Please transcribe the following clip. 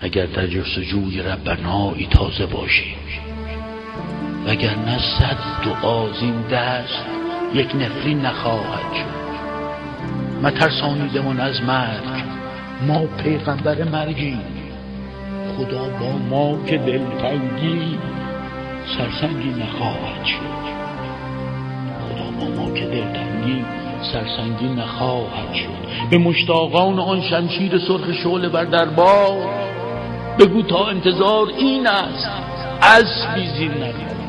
اگر در جستجوی ربنایی تازه باشیم، وگرنه 100 دعا زین دست یک نفرین نخواهد شد. مترسانیدمان از مرگ، ما پیغمبر مرگیم. خدا با ما که دلتنگی سرسنگی نخواهد شد. خدا با ما که دلتنگی سرسنگی نخواهد شد. به مشتاقان آن شمشیر سرخ شعله بر دربار بگو تا انتظار این است، اسبی زین نبید.